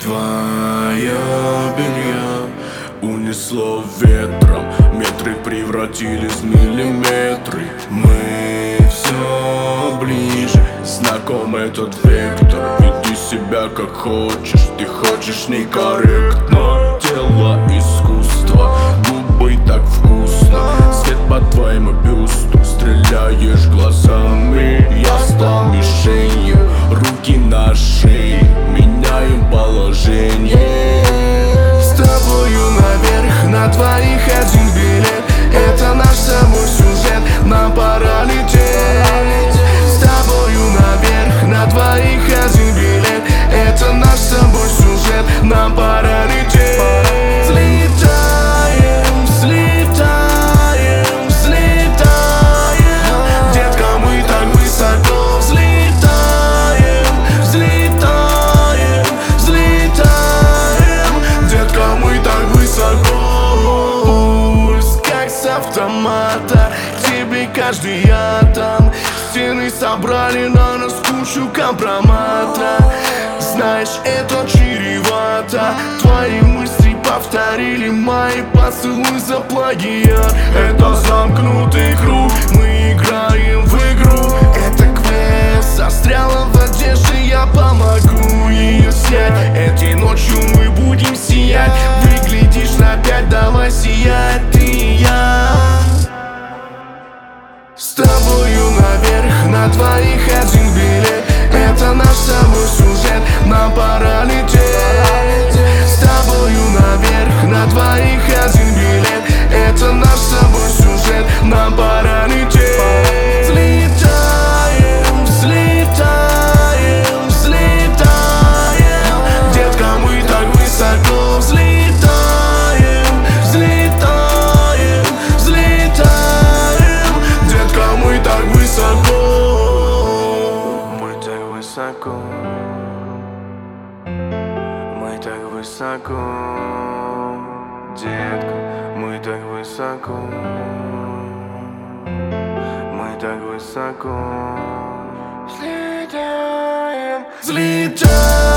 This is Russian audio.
Твое белье унесло ветром, метры превратились в миллиметры. Мы все ближе, знаком этот вектор. Веди себя как хочешь, ты хочешь некорректно. Тело искусство, губы так вкусно. Свет по твоему бюсту, стреляешь глазами. Я стал мишенью, руки на шее, меняем положение. С тобою наверх, на двоих один билет. Это наш с тобой сюжет, нам пора лететь. С тобою наверх, на двоих один билет. Это наш с тобой сюжет, нам пора лететь. Взлетаем, взлетаем, взлетаем. Детка, мы так высоко. Взлетаем, взлетаем, взлетаем. Детка, мы так высоко. Пульс как с автомата, тебе каждый атом. Стены собрали на нас кучу компромата. Знаешь, это чревато. Твои мысли повторили мои поцелуи за плагиат. Это замкнутый круг, мы играем в игру. Это квест, застряла в одежде, я помогу ее снять. Этой ночью мы будем сиять. Выглядишь на 5, давай сиять ты и я. С тобою наверх, на двоих один билет. Это наш с тобой сюжет, нам пора лететь. С тобою наверх, на двоих один билет. Это наш с тобой сюжет, нам пора лететь. Взлетаем, взлетаем, взлетаем. Детка, мы так высоко. Взлетаем, взлетаем, взлетаем. Детка, мы так высоко. Мы так высоко. Мы так высоко. Детка, мы так высоко. Мы так высоко. Взлетаем, взлетаем.